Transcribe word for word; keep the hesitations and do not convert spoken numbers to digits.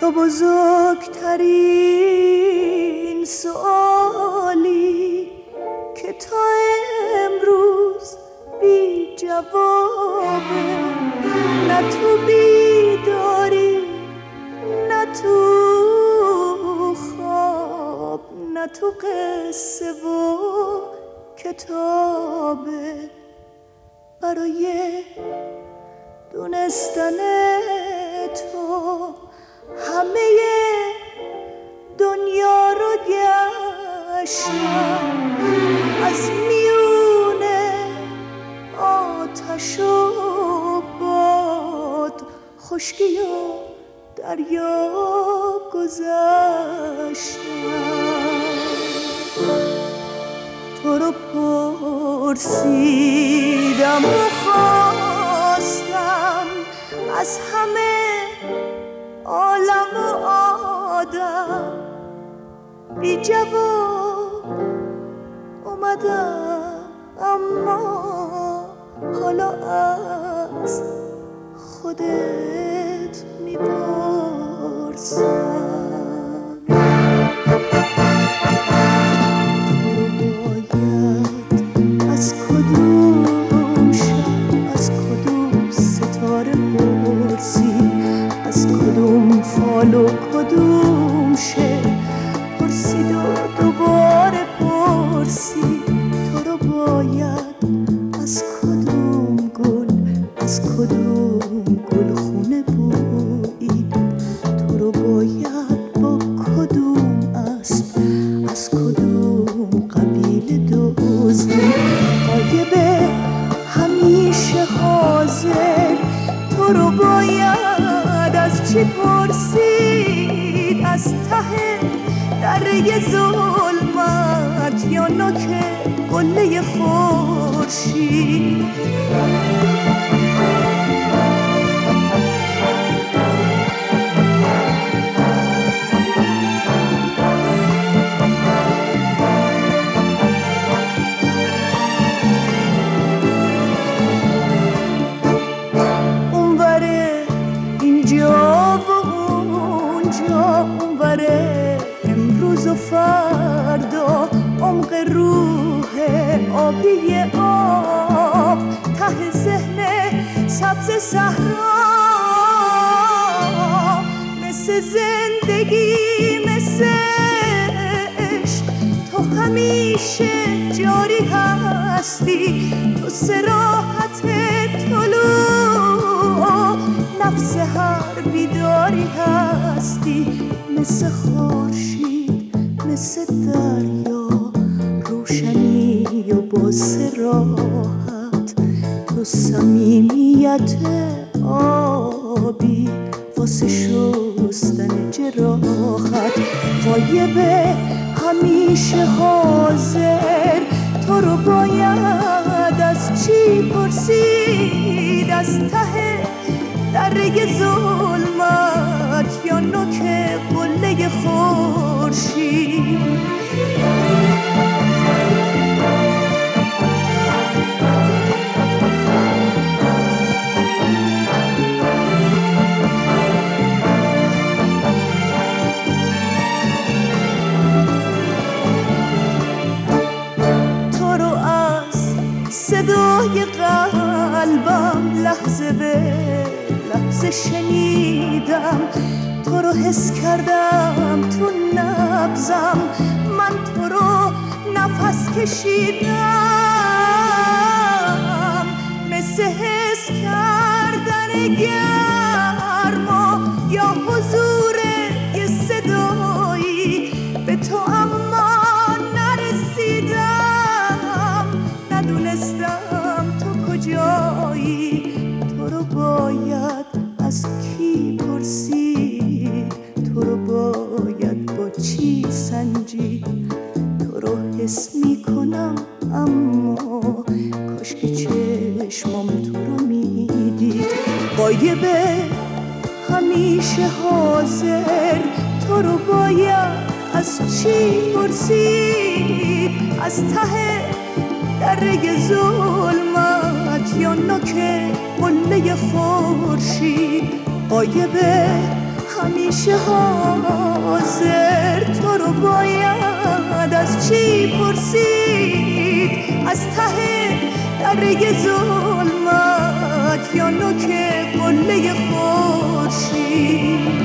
تو بزرگترین سوالی که تا امروز بی جوابه، نه تو بیداری نه تو خواب نه تو قصه و کتابه. برای دونستن تو همه دنیا رو گشتم، از میونه آتش و باد، خشکی و دریا گذشتم. تو رو پرسیدم و خواستم از همه عالم و آدم، بی جواب اومدم، اما حالا از خودت میپرسم. تو باید از کدوم شب، از کدوم ستاره پرسی، از کدوم فال و کدوم شعر پرسید و دوباره پرسی. تو رو باید از کدوم گل، از کدوم گلخونه بویید. تو رو باید با کدوم اسب، از کدوم قبیله دزدید. غایبه همیشه حاضر، تو رو باید از چی پرسید؟ از ته دره ظلمت یا نوک قله خورشید؟ اونوره اینجا و اونجا، اونوره امروز و فردا، عمق روح آبی آب، ته ذهن سبز صحرا، مثل زندگی مثل عشق تو همیشه جاری هستی. تو صراحت طلوع نفس هر بیداری هستی، مثل خورشید مثل دریا، روشنی و با صراحت. تو صمیمیت آبی واسه شستن جراحت. غایبه همیشه حاضر، تو رو باید از چی پرسید؟ از ته دره ظلمت یا نوک قله خورشید؟ تو رو از صدای قلبم لحظه به لحظه شنیدم، تو رو حس کردم تو نبضم، من تو رو نفس کشیدم، مثل حس کردن گرما یا حضور یه صدایی به تو، اما نرسیدم، ندونستم تو کجایی. تو رو باید از کی پرسید؟ تو رو باید با چی سنجید؟ تو رو حس میکنم اما کاش که چشمام تو رو میدید. غایبه همیشه حاضر، تو رو باید از چی پرسید؟ از ته دره ظلمت یا نوک قله خورشید؟ غایبه همیشه حاضر تو رو باید از چی پرسید؟ از ته دره ظلمت یا نوک قله خورشید؟